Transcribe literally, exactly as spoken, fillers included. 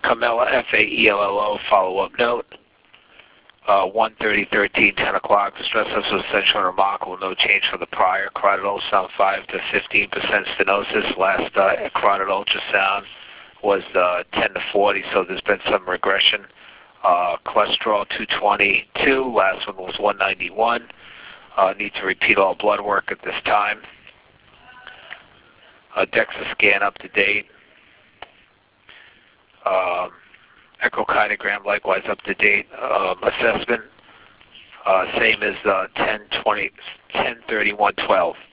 Carmella, F A E L L O, follow-up note. Uh, one thirty, thirteen, ten o'clock. The stress test was essential and remarkable. No change from the prior. Carotid ultrasound five to fifteen percent stenosis. Last uh, carotid ultrasound was uh, ten to forty, so there's been some regression. Uh, cholesterol two twenty-two. Last one was one ninety-one. Uh, need to repeat all blood work at this time. Uh, DEXA scan up to date. Um, echocardiogram likewise up to date. Um, assessment uh, same as uh, ten twenty, ten thirty-one twelve.